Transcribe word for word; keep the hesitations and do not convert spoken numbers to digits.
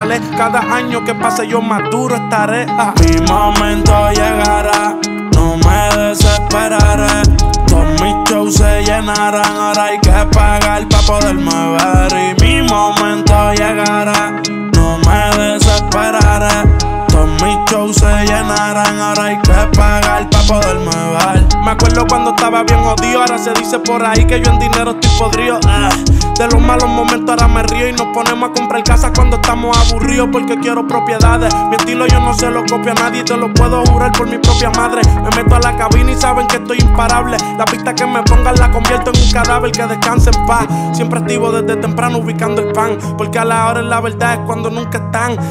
vale. Cada año que pase yo más duro estaré. Ah. Mi momento llegará, no me desesperaré. Todos mis shows se llenarán, ahora hay que pagar pa' poderme ver. Y mi momento llegará, no me desesperaré. Todos mis shows se llenarán, ahora hay que pagar pa' poderme ver. Me acuerdo cuando estaba bien jodido, ahora se dice por ahí que yo en dinero estoy podrido. Ah. De los malos momentos ahora me río y nos ponemos a comprar casas cuando estamos aburridos porque quiero propiedades. Mi estilo yo no se lo copio a nadie, te lo puedo jurar por mi propia madre. Me meto a la cabina y saben que estoy imparable. La pista que me pongan la convierto en un cadáver que descanse en paz. Siempre activo desde temprano ubicando el pan, porque a la hora la verdad es cuando nunca están.